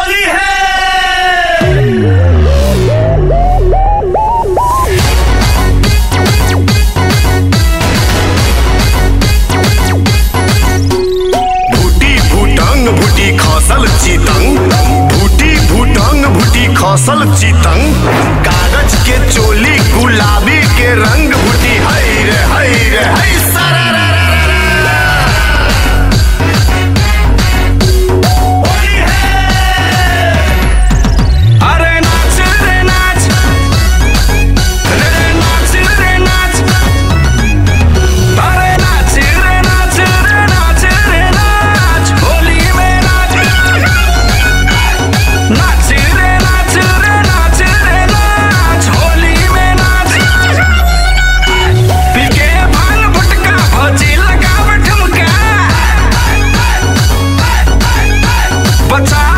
होली है। भूटी भूटंग भूटी खसल चितंग, भूटी भूटंग भूटी खसल चितंग, कागज के चोली गुलाबी के रंग, भूटी हई रे हई सारा रा रा रा रा। होली है। अरे नाच रे नाच, रे नाच रे नाच, अरे नाच रे नाच रे नाच रे नाच, होली में नाच, नाच रे नाच रे नाच रे नाच, होली में नाच। पी के भांग गुटखा भौजी लगाव ठुमका, बचा